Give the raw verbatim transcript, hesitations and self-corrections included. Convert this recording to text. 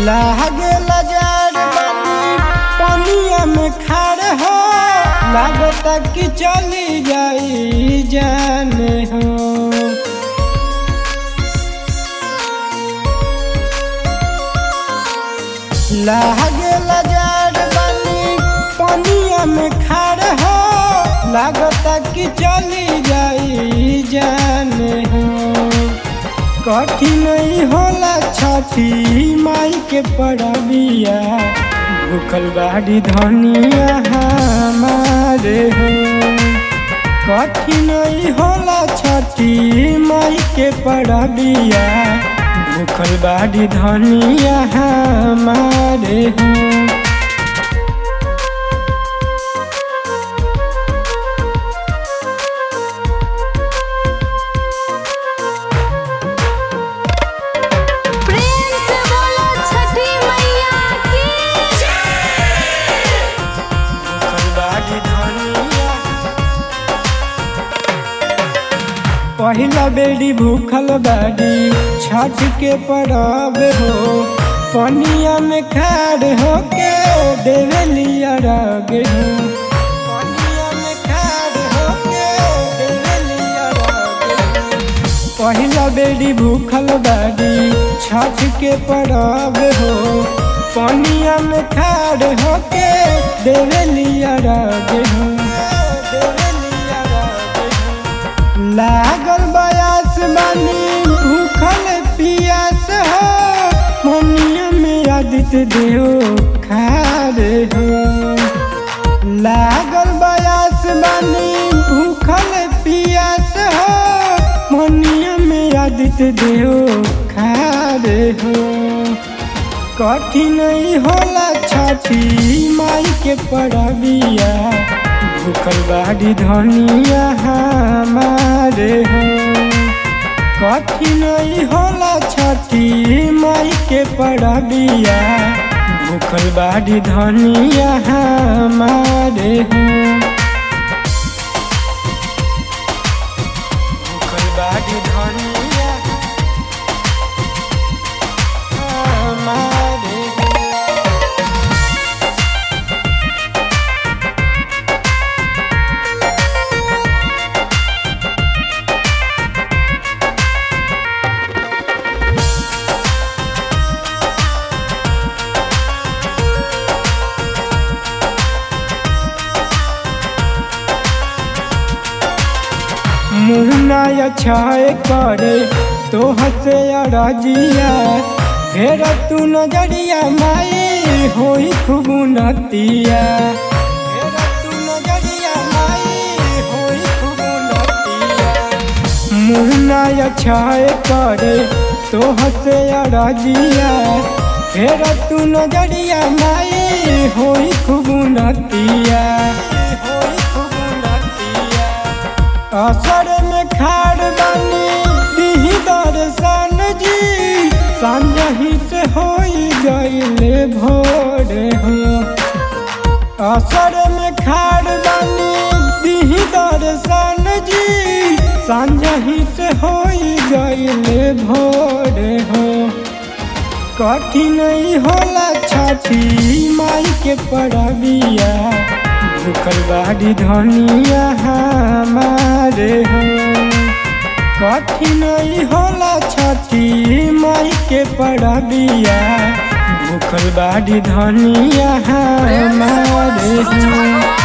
लागेला जाड़ बानी पनिया में खड़े हो, लागता कि चली जाई जाने हो। लागेला जाड़ बानी पनिया में खड़े हो, लागता कि चली जाई जाने हो। कठिन होला छठी माई के परबिया, भूखल बाड़ी धनिया हमारे हो। कठिन होला छठी माई के परबिया, भूखल बाड़ी धनिया हमारे हो। पहिला बेड़ी भूखल बाड़ी छठ के परब हो, पनिया में खाड़ होके देवेली अरग हो। पनिया में खाड़ होके देवेली अरग हो। पहिला बेड़ी भूखल बाड़ी छठ के परब हो, पनिया में खाड़ होके देवेली अरग हो। लागल बयास बानी भूखल पियास हो, मनिया में आदित्य देव खारे हो। लागल बयास बानी भूखल पियास हो, मनिया में आदित्य देव खारे हो। कठिन होला छठी माई के परबिया, भूखल बाड़ी धनिया हमारे हो। कठिन होला छठी माई के परबिया, भूखल बाड़ी धनिया हमारे हो। भूखल बाड़ी धनिया हमारे हो। मुहना छाए करे तो हसे अरजिया, फेर तू नजरिया माई होई खूब नतिया। फेर तू नजरिया माई होई खूब नतिया। मुहना छाए करे तो हसे अरजिया, फेर तू नजरिया माई होई खूब नतिया। असर में खाड़ बानी दिही दर्शन जी, सांझही से होई गईले भोर हो। असर में खाड़ बानी दिही दर्शन जी, सांझही से होई गईले भोर हो। कठिन होला छठी माई के परबिया, भूखल बाड़ी धनिया हमारे हो। कठिन होला छठी माई के परबिया, भूखल बाड़ी धनिया हमारे हो।